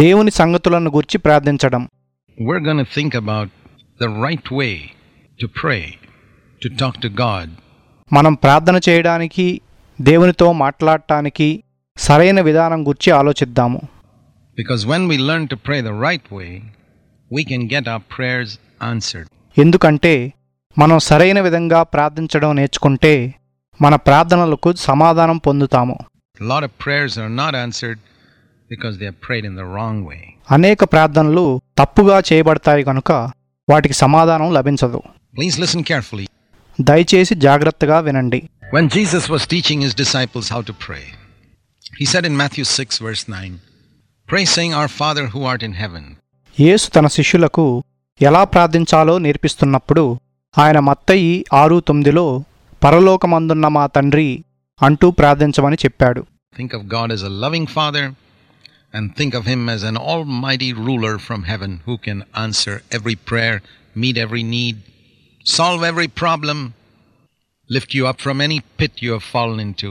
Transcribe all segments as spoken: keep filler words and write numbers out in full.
దేవుని సంగతులను గురించి ప్రార్థించడం. We're going to think about the right way to pray, to talk to God. మనం ప్రార్థన చేయడానికి, దేవునితో మాట్లాడటానికి సరైన విధానం గురించి ఆలోచిద్దాము. Because when we learn to pray the right way, we can get our prayers answered. ఎందుకంటే మనం సరైన విధంగా ప్రార్థించడం నేర్చుకుంటే మన ప్రార్థనలకు సమాధానం పొందుతాము. A lot of prayers are not answered because they are prayed in the wrong way. అనేక ప్రార్థనలు తప్పుగా చేయబడతాయి కనుక వాటికి సమాధానం లభించదు. Please listen carefully. దయచేసి జాగ్రత్తగా వినండి. When Jesus was teaching his disciples how to pray, he said in Matthew six verse nine, "Pray saying, Our Father who art in heaven." యేసు తన శిష్యులకు ఎలా ప్రార్థించాలో నేర్పిస్తున్నప్పుడు ఆయన మత్తయి ఆరు తొమ్మిదిలో పరలోకమందున్న మా తండ్రి అంటూ ప్రార్థించమని చెప్పాడు. Think of God as a loving Father and think of him as an almighty ruler from heaven who can answer every prayer, meet every need, solve every problem, lift you up from any pit you have fallen into,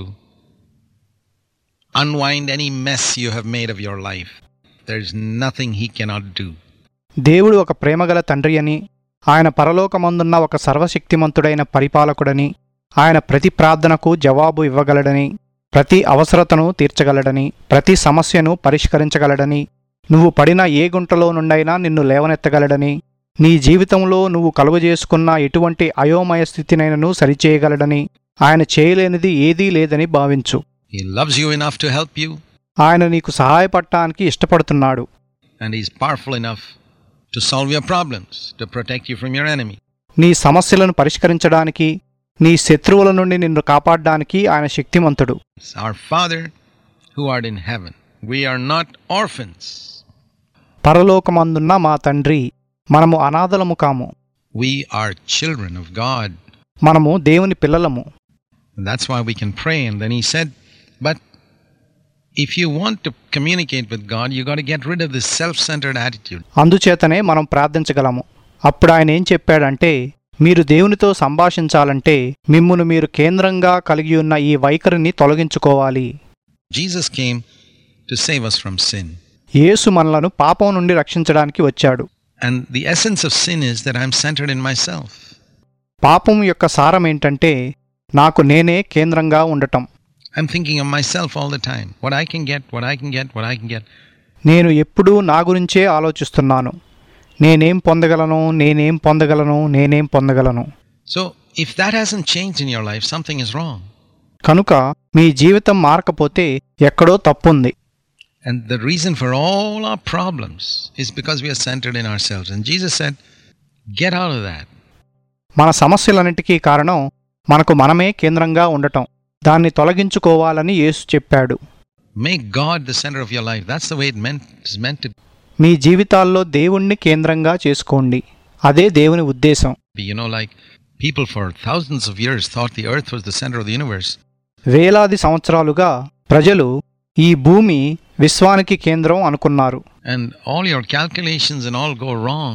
unwind any mess you have made of your life. There is nothing he cannot do. దేవుడు ఒక ప్రేమగల తండ్రి అని, ఆయన పరలోకమందున్న ఒక సర్వశక్తిమంతుడైన పరిపాలకుడని, ఆయన ప్రతి ప్రార్థనకు జవాబు ఇవ్వగలడని, ప్రతి అవసరతను తీర్చగలడని, ప్రతి సమస్యను పరిష్కరించగలడని, నువ్వు పడిన ఏ గుంటలో నుండైనా నిన్ను లేవనెత్తగలడని, నీ జీవితంలో నువ్వు కలుగజేసుకున్న ఎటువంటి అయోమయ స్థితినైనను సరిచేయగలడని, ఆయన చేయలేనిది ఏదీ లేదని భావించు. He loves you enough to help you. ఆయన నీకు సహాయపడటానికి ఇష్టపడుతున్నాడు. And he's powerful enough to solve your problems, to protect you from your enemy. నీ సమస్యలను పరిష్కరించడానికి, నీ శత్రువుల నుండి నిన్ను కాపాడడానికి ఆయన శక్తిమంతుడు. Our Father who art in heaven. We are not orphans. పరలోకమందున్న మా తండ్రి, మనము అనాథలము కాము. We are children of God. మనము దేవుని పిల్లలము. And that's why we can pray. And then he said, but if you want to communicate with God, you got to get rid of this self-centered attitude. అందుచేతనే మనం ప్రార్థించగలము. అప్పుడు ఆయన ఏం చెప్పాడంటే, మీరు దేవునితో సంభాషించాలంటే మిమ్మును మీరు కేంద్రంగా కలిగి ఉన్న ఈ వైఖరిని తొలగించుకోవాలి. Jesus came to save us from sin. యేసు మనలను పాపం నుండి రక్షించడానికి వచ్చాడు. And the essence of sin is that I'm centered in myself. పాపం యొక్క సారం ఏంటంటే నాకు నేనే కేంద్రంగా ఉండటం. I'm thinking of myself all the time. What I can get, what I can get, what I can get. నేను ఎప్పుడూ నా గురించే ఆలోచిస్తున్నాను. నేనేం పొందగలను, నేనేం పొందగలను, నేనేం పొందగలను. So, if that hasn't changed in your life, something is wrong. కనుక మీ జీవితం మారకపోతే ఎక్కడో తప్పుంది. And the reason for all our problems is because we are centered in ourselves. And Jesus said, get out of that. మన సమస్యలన్నిటికీ కారణం మనకు మనమే కేంద్రంగా ఉండటం. దాన్ని తొలగించుకోవాలని యేసు చెప్పాడు. Make God the center of your life. That's the way it meant, is meant to be. మీ జీవితాల్లో దేవుణ్ణి కేంద్రంగా చేసుకోండి. అదే దేవుని ఉద్దేశం. You know, like people for thousands of years thought the earth was the center of the universe. వేలాది సంవత్సరాలుగా ప్రజలు ఈ భూమి విశ్వానికి కేంద్రం అనుకున్నారు. And all your calculations and all go wrong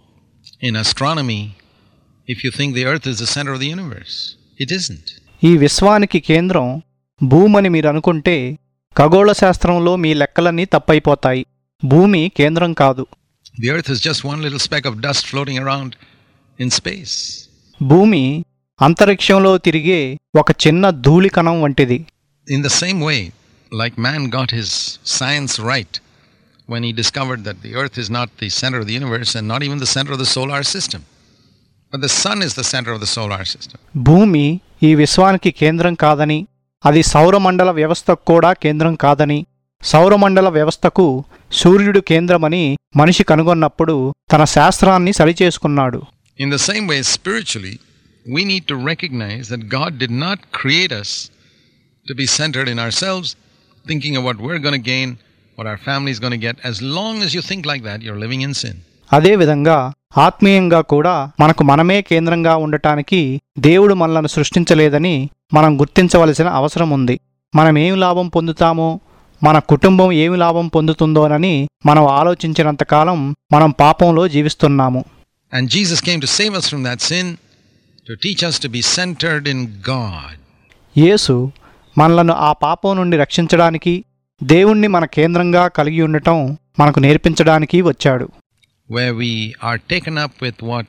in astronomy if you think the earth is the center of the universe. It isn't. ఈ విశ్వానికి కేంద్రం భూమని మీరు అనుకుంటే ఖగోళ శాస్త్రంలో మీ లెక్కలన్నీ తప్పైపోతాయి. భూమి కేంద్రం కాదు. The earth is just one little speck of dust floating around in space. భూమి అంతరిక్షంలో తిరిగే ఒక చిన్న ధూళికణం వంటిది. In the same way, like man got his science right when he discovered that the earth is not the center of the universe and not even the center of the solar system, but the sun is the center of the solar system. భూమి ఈ విశ్వానికి కేంద్రం కాదని, అది సౌరమండల వ్యవస్థకు కూడా కేంద్రం కాదని, సౌరమండల వ్యవస్థకు సూర్యుడు కేంద్రమని మనిషి కనుగొన్నప్పుడు తన శాస్త్రాన్ని సరిచేసుకున్నాడు. In the same way, spiritually, we need to recognize that God did not create us to be centered in ourselves, thinking of what we're going to gain, what our family is going to get. As long as you think like that, you're living in sin. అదేవిధంగా ఆత్మీయంగా కూడా మనకు మనమే కేంద్రంగా ఉండటానికి దేవుడు మనలను సృష్టించలేదని మనం గుర్తించవలసిన అవసరం ఉంది. మనం ఏమి లాభం పొందుతామో, మన కుటుంబం ఏమి లాభం పొందుతుందోనని మనం ఆలోచించినంతకాలం మనం పాపంలో జీవిస్తున్నాము. And Jesus came to save us from that sin, to teach us to be centered in God. యేసు మనలను ఆ పాపం నుండి రక్షించడానికి, దేవుణ్ణి మన కేంద్రంగా కలిగి ఉండటం మనకు నేర్పించడానికి వచ్చాడు. where we are taken up with what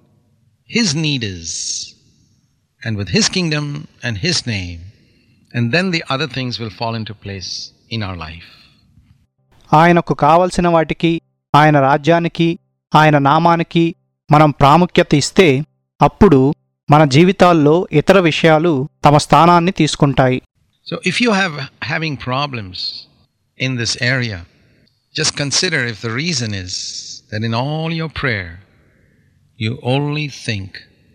His need is, and with His kingdom and His name, and then the other things will fall into place in our life. ఆయనకు కావలసిన వాటికి, ఆయన రాజ్యానికి, ఆయన నామానికి మనం ప్రాముఖ్యత ఇస్తే అప్పుడు మన జీవితాల్లో ఇతర విషయాలు తమ స్థానాన్ని తీసుకుంటాయి. So if you have having problems in this area, just consider if the reason is that in all your prayer you only think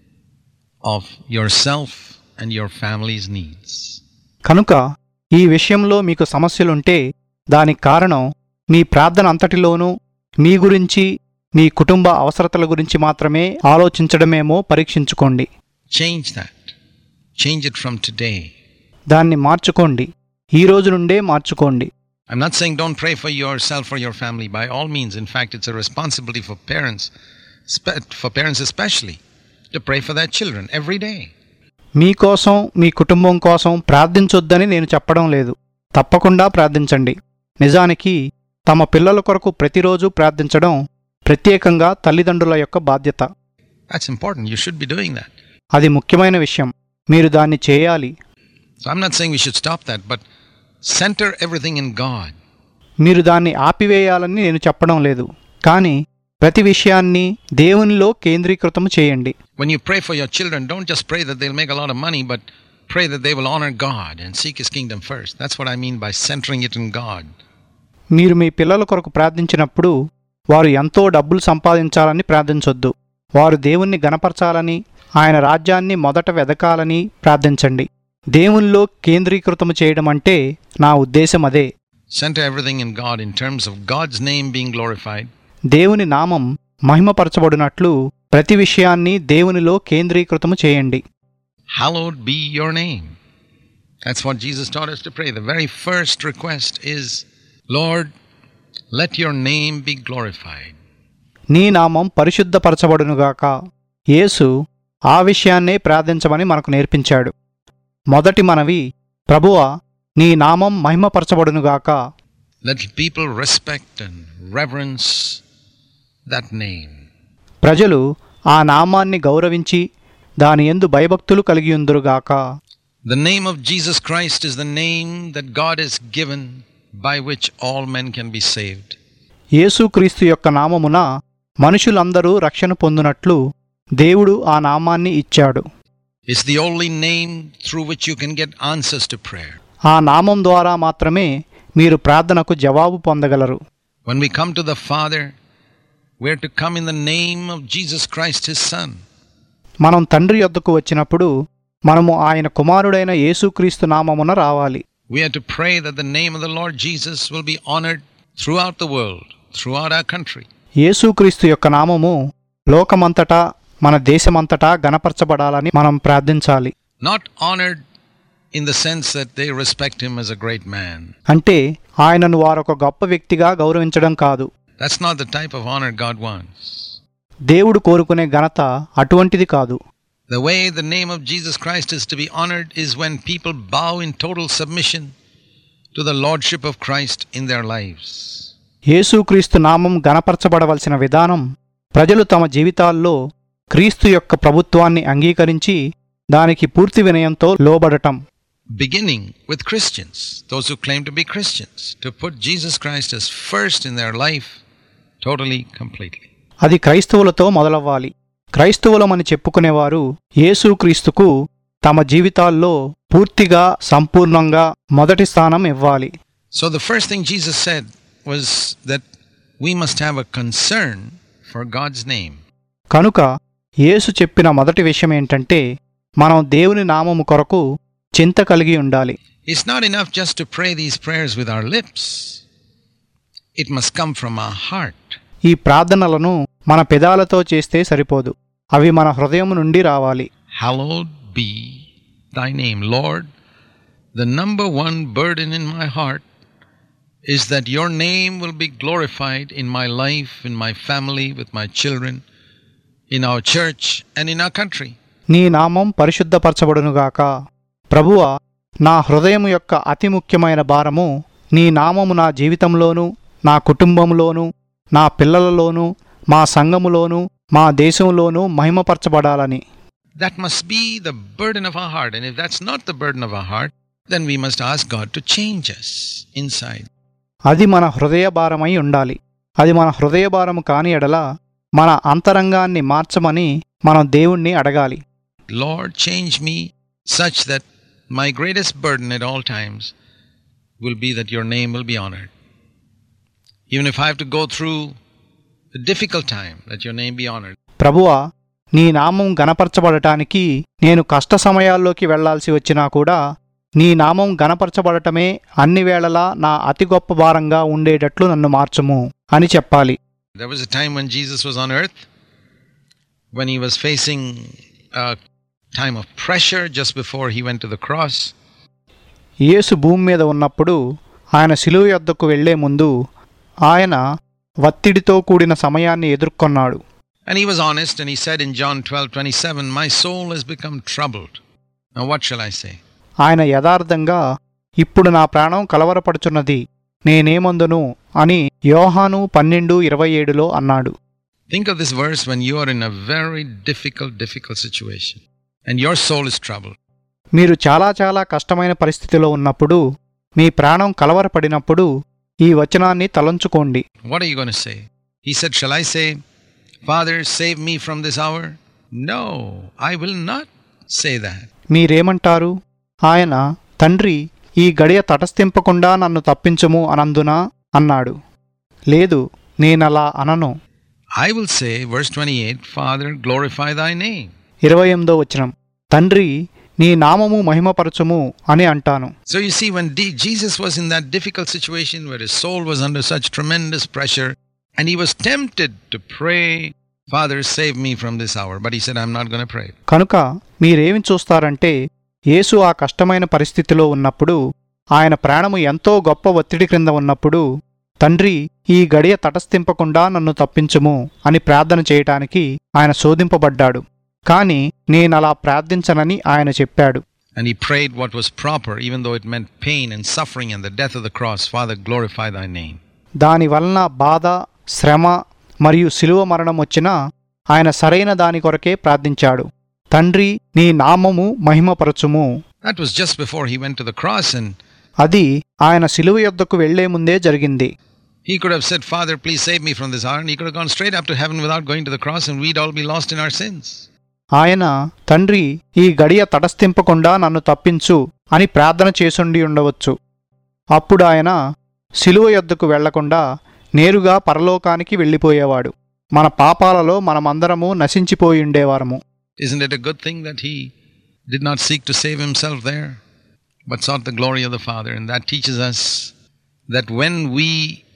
of yourself and your family's needs. కనుక ఈ విషయంలో మీకు సమస్యలుంటే దానికి కారణం మీ ప్రార్థన అంతటిలోనూ మీ గురించి, మీ కుటుంబ అవసరతల గురించి మాత్రమే ఆలోచించడమేమో పరీక్షించుకోండి. Change that. Change it from today. దాన్ని మార్చుకోండి, ఈ రోజు నుండే మార్చుకోండి. I'm not saying don't pray for yourself or your family. By all means. In fact, it's a responsibility for parents, for parents especially, to pray for their children every day. మీకోసం, మీ కుటుంబం కోసం ప్రార్థించొద్దని నేను చెప్పడం లేదు. తప్పకుండా ప్రార్థించండి. నిజానికి తమ పిల్లల కొరకు ప్రతిరోజు ప్రార్థించడం ప్రత్యేకంగా తల్లిదండ్రుల యొక్క బాధ్యత. That's important. You should be doing that. అది ముఖ్యమైన విషయం. మీరు దాన్ని చేయాలి. So I'm not saying we should stop that, but center everything in God. మీరు దాన్ని ఆపివేయాలని నేను చెప్పడం లేదు. కానీ ప్రతి విషయాన్ని దేవునిలో కేంద్రీకృతం చేయండి. When you pray for your children, don't just pray that they'll make a lot of money, but pray that they will honor God and seek His kingdom first. That's what I mean by centering it in God. మీరు మీ పిల్లల కొరకు ప్రార్థించినప్పుడు వారు ఎంతో డబ్బులు సంపాదించాలని ప్రార్థించొద్దు. వారు దేవుణ్ణి గణపరచాలని, ఆయన రాజ్యాన్ని మొదట వెదకాలని ప్రార్థించండి. దేవునిలో కేంద్రీకృతము చేయడం అంటే నా ఉద్దేశం అదే. Center everything in God in terms of God's name being glorified. దేవుని నామం మహిమపరచబడినట్లు ప్రతి విషయాన్ని దేవునిలో కేంద్రీకృతము చేయండి. Hallowed be your name. That's what Jesus taught us to pray. The very first request is, Lord, let your name be glorified. నీ నామం పరిశుద్ధపరచబడునుగాక. యేసు ఆ విషయాన్నే ప్రార్థించమని మనకు నేర్పించాడు. మొదటి మనవి, ప్రభువా, నీ నామం మహిమపరచబడునుగాక. Let people respect and reverence that name. ప్రజలు ఆ నామాన్ని గౌరవించి దాని యందు భయభక్తులు కలిగియుందురుగాక. The name of Jesus Christ is the name that God has given by which all men can be saved. యేసుక్రీస్తు యొక్క నామమున మనుషులందరూ రక్షణ పొందునట్లు దేవుడు ఆ నామాన్ని ఇచ్చాడు. It's the only name through which you can get answers to prayer. ఆ నామం ద్వారా మాత్రమే మీరు ప్రార్థనకు జవాబు పొందగలరు. When we come to the Father, we're to come in the name of Jesus Christ, His Son. మనం తండ్రి యొద్దకు వచ్చినప్పుడు మనము ఆయన కుమారుడైన యేసుక్రీస్తు నామమున రావాలి. We are to pray that the name of the Lord Jesus will be honored throughout the world, throughout our country. యేసుక్రీస్తు యొక్క నామము లోకమంతటా, మన దేశమంతటా గణపరచబడాలని మనం ప్రార్థించాలి. Not honored in the sense that they respect Him as a great man. అంటే ఆయనను వారొక గొప్ప వ్యక్తిగా గౌరవించడం కాదు. That's not the type of honor God wants. దేవుడు కోరుకునే ఘనత అటువంటిది కాదు. The way the name of Jesus Christ is to be honored is when people bow in total submission to the lordship of Christ in their lives. యేసుక్రీస్తు నామం గణపరచబడవలసిన విధానం ప్రజలు తమ జీవితాల్లో క్రీస్తు యొక్క ప్రభుత్వాన్ని అంగీకరించి దానికి పూర్తి వినయంతో లోబడటం. Beginning with Christians, those who claim to be Christians, to put Jesus Christ as first in their life, totally, completely. అది క్రైస్తవులతో మొదలవ్వాలి. క్రైస్తవులమని చెప్పుకునేవారు యేసుక్రీస్తుకు తమ జీవితాల్లో పూర్తిగా, సంపూర్ణంగా మొదటి స్థానం ఇవ్వాలి. So the first thing Jesus said was that we must have a concern for God's name. కనుక యేసు చెప్పిన మొదటి విషయం ఏంటంటే మనం దేవుని నామము కొరకు చింత కలిగి ఉండాలి. It's not enough just to pray these prayers with our lips. It must come from our heart. ఈ ప్రార్థనలను మన పెదాలతో చేస్తే సరిపోదు. అవి మన హృదయం నుండి రావాలి. Hallowed be thy name, Lord. The number one burden in my heart is that your name will be glorified in my life, in my family, with my children, in our church and in our country. నీ నామం పరిశుద్ధపరచబడునుగాక. ప్రభువా, నా హృదయం యొక్క అతి ముఖ్యమైన భారము నీ నామము నా జీవితంలోనూ, నా కుటుంబంలోనూ నా పిల్లలలోనూ మా సంఘములోనూ మా దేశంలోనూ మహిమపరచబడాలని. That must be the burden of our heart. And if that's not the burden of our heart, then we must ask God to change us inside. అది మన హృదయ భారమై ఉండాలి. అది మన హృదయ భారము కాని ఎడల మన అంతరంగాన్ని మార్చమని మనం దేవుణ్ణి అడగాలి. Lord, change me such that my greatest burden at all times will be that your name will be honored. Even if I have to go through a difficult time, let your name be honored. ప్రభువా, నీ నామం గణపరచబడటానికి నేను కష్ట సమయాల్లోకి వెళ్లాల్సి వచ్చినా కూడా నీ నామం గణపరచబడటమే అన్ని వేళలా నా అతి గొప్ప భారంగా ఉండేటట్లు నన్ను మార్చుము అని చెప్పాలి. There was a time when Jesus was on earth, when he was facing a time of pressure just before he went to the cross. యేసు భూమి మీద ఉన్నప్పుడు ఆయన శిలువ యొద్దకు వెళ్లే ముందు ఆయన ఒత్తిడితో కూడిన సమయాన్ని ఎదుర్కొన్నాడు. And he was honest and he said in John twelve twenty-seven, my soul has become troubled. Now what shall I say? ఆయన యథార్థంగా ఇప్పుడు నా ప్రాణం కలవరపడుచున్నది, నేనేమందును అని యోహాను పన్నెండు ఇరవై ఏడులో అన్నాడు. Think of this verse when you are in a very difficult, difficult situation and your soul is troubled. మీరు చాలా చాలా కష్టమైన పరిస్థితిలో ఉన్నప్పుడు, మీ ప్రాణం కలవరపడినప్పుడు ఈ వచనాన్ని తలంచుకోండి. What are you going to say? He said, shall I say, Father, save me from this hour? No, I will not say that. మీరేమంటారు? ఆయన, తండ్రి, ఈ గడియ తటస్థింపకుండా నన్ను తప్పించుము అనందునా అన్నాడు. లేదు, నేనలా అనను. I will say, verse twenty-eight, Father, glorify thy name. ఇరవై ఎనిమిదో వచనం, తండ్రి, నీ నామము మహిమపరచుము అని అంటాను. So you see, when D- Jesus was in that difficult situation where his soul was under such tremendous pressure and he was tempted to pray, Father, save me from this hour. But he said, I'm not going to pray. కనుక మీరేమి చూస్తారంటే, యేసు ఆ కష్టమైన పరిస్థితిలో ఉన్నప్పుడు, ఆయన ప్రాణము ఎంతో గొప్ప ఒత్తిడి క్రింద ఉన్నప్పుడు, తండ్రి, ఈ గడియ తటస్థింపకుండా నన్ను తప్పించుము అని ప్రార్థన చేయటానికి ఆయన శోధింపబడ్డాడు. కాని నేనలా ప్రార్థించనని ఆయన చెప్పాడు. And he prayed what was proper, even though it meant pain and suffering and the death of the cross. Father, glorify thy name. దానివలన బాధ, శ్రమ మరియు శిలువ మరణం వచ్చినా ఆయన సరైన దాని కొరకే ప్రార్థించాడు. తండ్రి, నీ నామము మహిమపరచుము. That was just before he went to the cross, and అది ఆయన శిలువ యొద్దకు వెళ్లే ముందే జరిగింది. he could have said, Father, please save me from this hour, and he could have gone straight up to heaven without going to the cross, and we'd all be lost in our sins. ఆయన, తండ్రి, ఈ గడియ తటస్థింపకుండా నన్ను తప్పించు అని ప్రార్థన చేసుండి ఉండవచ్చు. అప్పుడు ఆయన శిలువ యొద్దకు వెళ్లకుండా నేరుగా పరలోకానికి వెళ్ళిపోయేవాడు. మన పాపాలలో మనమందరము నశించిపోయుండేవారము. Isn't it a good thing that he did not seek to save himself there, but sought the glory of the Father? And that teaches us that when we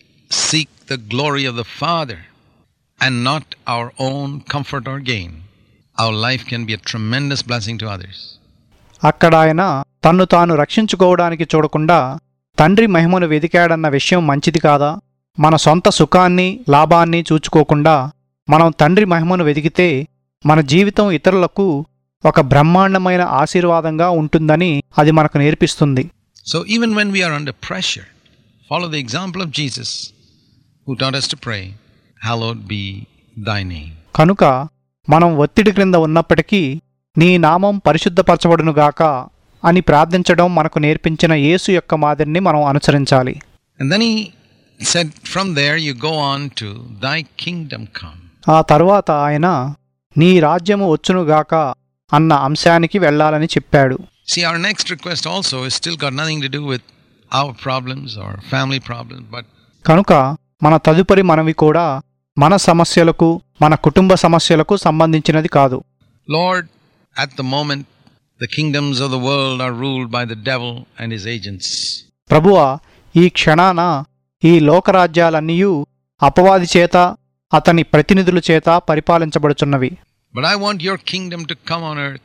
seek the glory of the Father and not our own comfort or gain, our life can be a tremendous blessing to others. అక్కడ ఆయన తన్ను తాను రక్షించుకోవడానికి చూడకుండా తండ్రి మహిమను వెదికాడన్న విషయం మంచిది కాదా? మన సొంత సుఖాన్ని, లాభాన్ని చూచుకోకుండా మనం తండ్రి మహిమను వెదికితే మన జీవితం ఇతరులకు ఒక బ్రహ్మాండమైన ఆశీర్వాదంగా ఉంటుందని అది మనకు నేర్పిస్తుంది. So even when we are under pressure, follow the example of Jesus, who taught us to pray, hallowed be thy name. కనుక మనం ఒత్తిడి క్రింద ఉన్నప్పటికీ నీ నామం పరిశుద్ధపరచబడునుగాక అని ప్రార్థించడం మనకు నేర్పించిన యేసు యొక్క మాదిరిని మనం అనుసరించాలి. And then he said, from there you go on to thy kingdom come. ఆ తరువాత ఆయన నీ రాజ్యము వచ్చునుగాక అన్న అంశానికి వెళ్ళాలని చెప్పాడు. See, our next request also has still got nothing to do with our problems or family problems, but కనుక మన తదుపరి మనవి కూడా మన సమస్యలకు, మన కుటుంబ సమస్యలకు సంబంధించినది కాదు. Lord, at the moment the kingdoms of the world are ruled by the devil and his agents. ప్రభువా, ఈ క్షణాన ఈ లోకరాజ్యాలన్నీయూ అపవాది చేత, అతని ప్రతినిధుల చేత పరిపాలించబడుచున్నవి. But I want your kingdom to come on earth,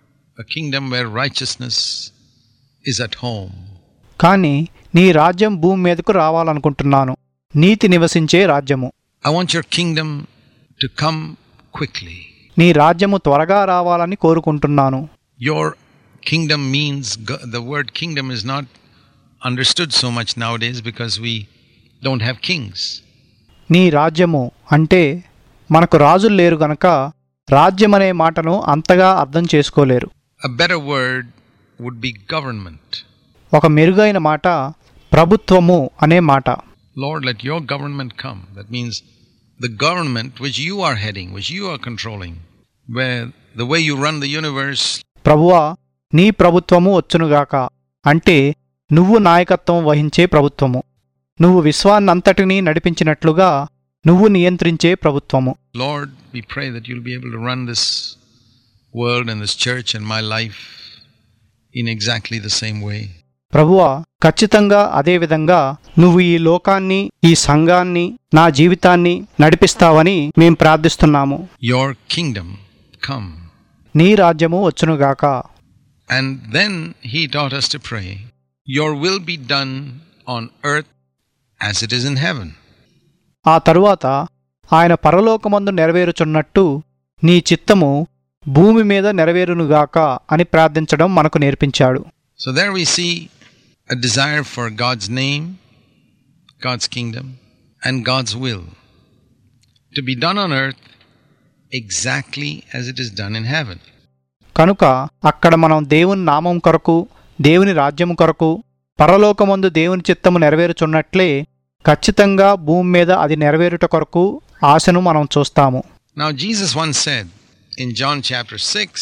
a kingdom where righteousness is at home. కానీ నీ రాజ్యం భూమి మీదకు రావాలనుకుంటున్నాను, నీతి నివసించే రాజ్యము. I want your kingdom to come quickly. నీ రాజ్యము త్వరగా రావాలని కోరుకుంటున్నాను. Your kingdom means, the word kingdom is not understood so much nowadays because we don't have kings. నీ రాజ్యము అంటే మనకు రాజులు లేరు గనక రాజ్యమనే మాటను అంతగా అర్థం చేసుకోలేరు. A better word would be government. ఒక మెరుగైన మాట ప్రభుత్వము అనే మాట. Lord, let your government come. That means the government which you are heading, which you are controlling, where the way you run the universe. ప్రభువా, నీ ప్రభుత్వము వచ్చునుగాక అంటే నువ్వు నాయకత్వం వహించే ప్రభుత్వము, నువ్వు విశ్వాన్నంతటినీ నడిపించినట్లుగా నువ్వు నియంత్రించే ప్రభుత్వము. Lord, we pray that you'll be able to run this world and this church and my life in exactly the same way. ప్రభువా, ఖచ్చితంగా అదే విధంగా నువ్వు ఈ లోకాన్ని, ఈ సంఘాన్ని, నా జీవితాన్ని నడిపిస్తావని మేం ప్రార్థిస్తున్నాము. Your kingdom come. నీ రాజ్యము వచ్చునుగాక. And then he taught us to pray, your will be done on earth as it is in heaven. ఆ తరువాత ఆయన పరలోకమందు నెరవేరుచున్నట్టు నీ చిత్తము భూమి మీద నెరవేరునుగాక అని ప్రార్థించడం మనకు నేర్పించాడు. So there we see a desire for God's name, God's kingdom, and God's will to be done on earth exactly as it is done in heaven. కనుక అక్కడ మనం దేవుని నామం కొరకు, దేవుని రాజ్యం కొరకు, పరలోకమందు దేవుని చిత్తము నెరవేరుచున్నట్లే ఖచ్చితంగా భూమి మీద అది నెరవేరుట కొరకు ఆశను మనం చూస్తాము. Now Jesus once said in John chapter six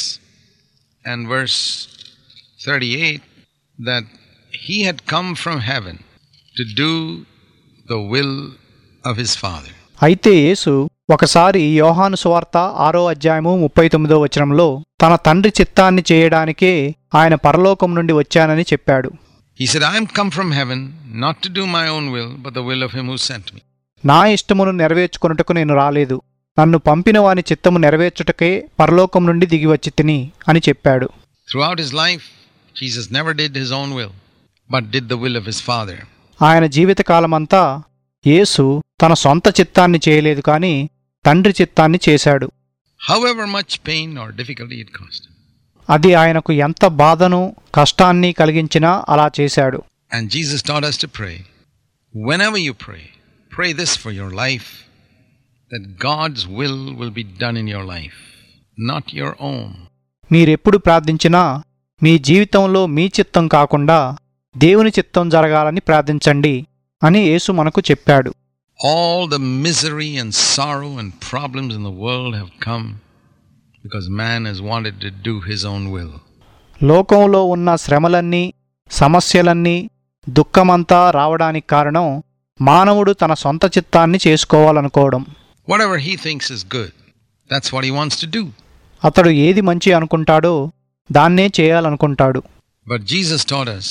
and verse thirty-eight that he had come from heaven to do the will of his Father. అయితే యేసు ఒకసారి యోహాను సువార్త ఆరో అధ్యాయము ముప్పై తొమ్మిదో వచనంలో తన తండ్రి చిత్తాన్ని చేయడానికే ఆయన పరలోకం నుండి వచ్చానని చెప్పాడు. He said, I am come from heaven not to do my own will, but the will of him who sent me. నా ఇష్టమును నెరవేర్చుకొనుటకు నేను రాలేదు, నన్ను పంపిన వాని చిత్తము నెరవేర్చుటకే పరలోకం నుండి దిగివచ్చి తిని అని చెప్పాడు. Throughout his life, Jesus never did his own will, but did the will of his Father. ఆయన జీవితకాలమంతా యేసు తన సొంత చిత్తాన్ని చేయలేదు, కానీ తండ్రి చిత్తాన్ని చేశాడు. However much pain or difficulty it cost him. అది ఆయనకు ఎంత బాధను, కష్టాన్ని కలిగించినా అలా చేశాడు. And Jesus taught us to pray. Whenever you pray, pray this for your life, that God's will will be done in your life, not your own. మీరెప్పుడు ప్రార్థించినా మీ జీవితంలో మీ చిత్తం కాకుండా దేవుని చిత్తం జరగాలని ప్రార్థించండి అని యేసు మనకు చెప్పాడు. All the misery and sorrow and problems in the world have come because man has wanted to do his own will. లోకంలో ఉన్న శ్రమలన్నీ, సమస్యలన్నీ, దుఃఖమంతా రావడానికి కారణం మానవుడు తన సొంత చిత్తాన్ని చేసుకోవాలనుకోవడం. Whatever he thinks is good, that's what he wants to do. అతడు ఏది మంచి అనుకుంటాడో దాన్నే చేయాలనుకుంటాడు. But Jesus taught us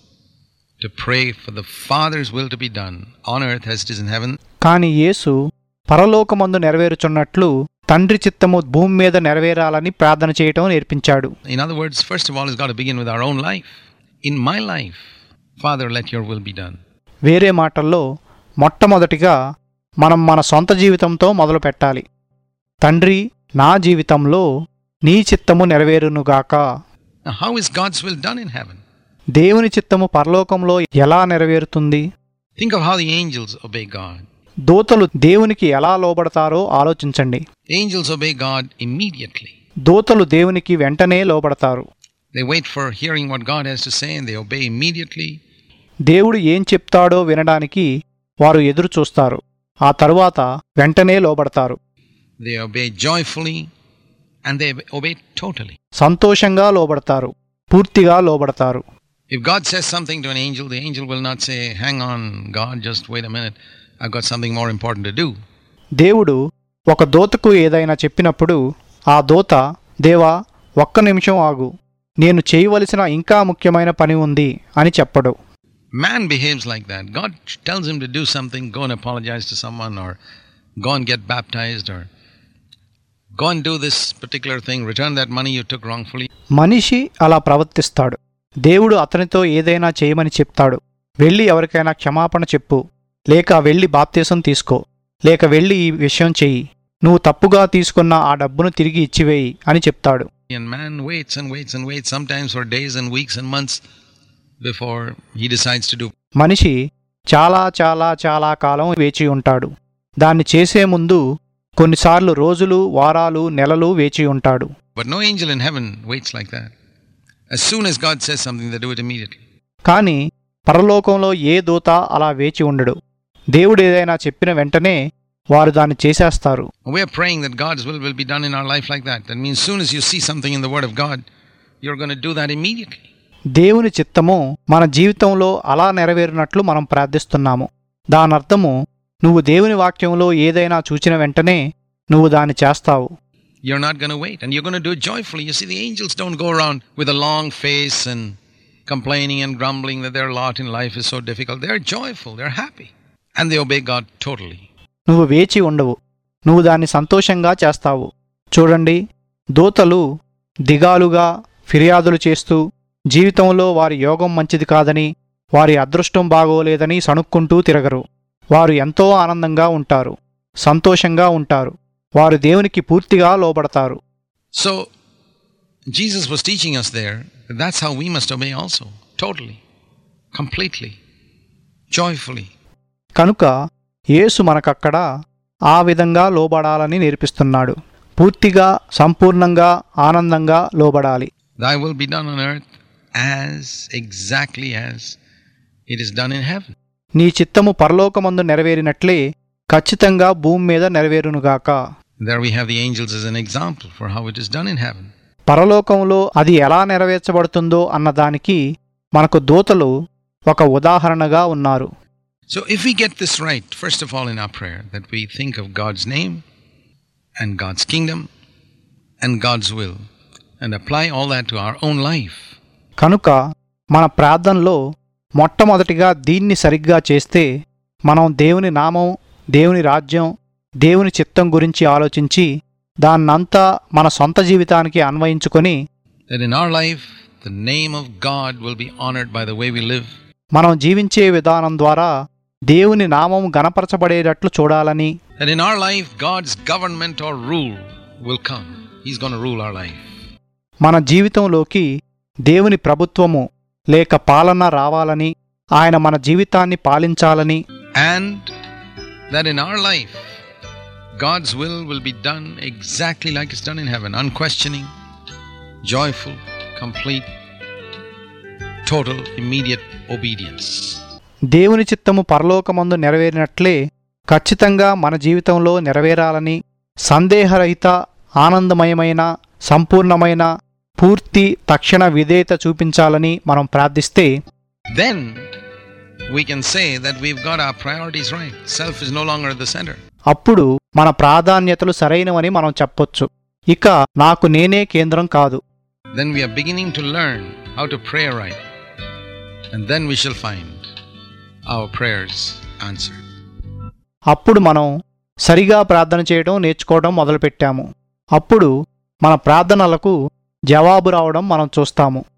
to pray for the Father's will to be done on earth as it is in heaven. కాని యేసు పరలోకమందు నెరవేరుచున్నట్లు తండ్రి చిత్తము భూమి మీద నెరవేరాలని ప్రార్థన చేయటం నేర్పించాడు. In other words, first of all, it's got to begin with our own life. In my life, Father, let your will be done. వేరే మాటల్లో మొట్టమొదటిగా మనం మన సొంత జీవితంతో మొదలు పెట్టాలి. తండ్రి, నా జీవితంలో నీ చిత్తము నెరవేరునుగాక. Now, how is God's will done in heaven? దేవుని చిత్తము పరలోకంలో ఎలా నెరవేరుతుంది? Think of how the angels obey God. దూతలు దేవునికి ఎలా లోబడతారో ఆలోచించండి. Angels obey God immediately. దూతలు దేవునికి వెంటనే లోబడతారు. They wait for hearing what God has to say and they obey immediately. దేవుడు ఏం చెప్తాడో వినడానికి వారు ఎదురు చూస్తారు. ఆ తరువాత వెంటనే లోబడతారు. They obey joyfully and they obey totally. సంతోషంగా లోబడతారు, పూర్తిగా లోబడతారు. If God says something to an angel, the angel will not say, hang on, God, just wait a minute. I've got something more important to do. దేవుడు ఒక దూతకు ఏదైనా చెప్పినప్పుడు ఆ దూత, దేవా ఒక్క నిమిషం ఆగు, నేను చేయవలసిన ఇంకా ముఖ్యమైన పని ఉంది అని చెప్పడు. Man behaves like that. God tells him to do something, go and apologize to someone, or go and get baptized, or go and do this particular thing, return that money you took wrongfully. మనిషి అలా ప్రవర్తిస్తాడు. దేవుడు అతనితో ఏదైనా చేయమని చెప్తాడు. వెళ్ళి ఎవరికైనా క్షమాపణ చెప్పు, లేక వెళ్ళి బాప్తీసం తీసుకో, లేక వెళ్ళి ఈ విషయం చెయ్యి, నువ్వు తప్పుగా తీసుకున్న ఆ డబ్బును తిరిగి ఇచ్చివేయి అని చెప్తాడు. And man waits and waits and waits, sometimes for days and weeks and months before he decides to do. మనిషి చాలా చాలా చాలా కాలం వేచి ఉంటాడు. దాన్ని చేసే ముందు కొన్నిసార్లు రోజులు, వారాలు, నెలలు వేచి ఉంటాడు. But no angel in heaven waits like that. As soon as God says something, they do it immediately. కానీ పరలోకంలో ఏ దూత అలా వేచి ఉండడు. దేవుడు ఏదైనా చెప్పిన వెంటనే వారు దాన్ని చేసేస్తారు. We are praying that God's will will be done in our life like that. That means as soon as you see something in the Word of God, you're going to do that immediately. దేవుని చిత్తము మన జీవితంలో అలా నెరవేరినట్లు మనం ప్రార్థిస్తున్నాము. దానర్థము నువ్వు దేవుని వాక్యంలో ఏదైనా చూచిన వెంటనే నువ్వు దాన్ని చేస్తావు. You're not going to wait, and you're going to do it joyfully. You see, the angels don't go around with a long face and complaining and grumbling that their lot in life is so difficult. They're joyful, they're happy, and they obey God totally. నువ్వు వేచి ఉండవు, నువ్వు దాన్ని సంతోషంగా చేస్తావు. చూడండి, దూతలు దిగాలుగా ఫిర్యాదులు చేస్తూ జీవితంలో వారి యోగం మంచిది కాదని, వారి అదృష్టం బాగోలేదని సణుక్కుంటూ తిరగరు. వారు ఎంతో ఆనందంగా ఉంటారు, సంతోషంగా ఉంటారు. వారు దేవునికి పూర్తిగా లోబడతారు. So Jesus was teaching us there that that's how we must obey also, totally, completely, joyfully. కనుక యేసు మనకక్కడ ఆ విధంగా లోబడాలని నేర్పిస్తున్నాడు. పూర్తిగా, సంపూర్ణంగా, ఆనందంగా లోబడాలి. Thy will be done on earth as exactly as it is done in heaven. నీ చిత్తము పరలోకమందు నెరవేరినట్లే ఖచ్చితంగా భూమి మీద నెరవేరునుగాక. There we have the angels as an example for how it is done in heaven. పరలోకంలో అది ఎలా నెరవేర్చబడుతుందో అన్నదానికి మనకు దూతలు ఒక ఉదాహరణగా ఉన్నారు. So if we get this right, first of all in our prayer, that we think of God's name and God's kingdom and God's will and apply all that to our own life. కనుక మన ప్రార్థనలో మొట్టమొదటిగా దీన్ని సరిగ్గా చేస్తే మనం దేవుని నామం, దేవుని రాజ్యం, దేవుని చిత్తం గురించి ఆలోచించి దాన్నంతా మన సొంత జీవితానికి అన్వయించుకొని That in our life the name of God will be honored by the way we live. మనం జీవించే విధానం ద్వారా దేవుని నామం గణపరచబడేటట్లు చూడాలని, That in our life God's government or rule will come. He's going to rule our life. మన జీవితంలోకి దేవుని ప్రభుత్వము లేక పాలన రావాలని, ఆయన మన జీవితాన్ని పాలించాలని, And that in our life God's will will be done exactly like it's done in heaven, unquestioning, joyful, complete, total, immediate obedience. దేవుని చిత్తము పరలోకమందు నెరవేరినట్లే ఖచ్చితంగా మన జీవితంలో నెరవేరాలని, సందేహరహిత, ఆనందమయమైన, సంపూర్ణమైన, పూర్తి తక్షణ విధేయత చూపించాలని మనం ప్రార్థిస్తే Then we can say that we've got our priorities right. Self is no longer at the center. అప్పుడు మన ప్రాధాన్యతలు సరైనవని మనం చెప్పొచ్చు. ఇక నాకు నేనే కేంద్రం కాదు. Then we are beginning to learn how to pray right. And then we shall find our prayers answered. అప్పుడు మనం సరిగా ప్రార్థన చేయడం నేర్చుకోవడం మొదలుపెట్టాము. అప్పుడు మన ప్రార్థనలకు జవాబు రావడం మనం చూస్తాము.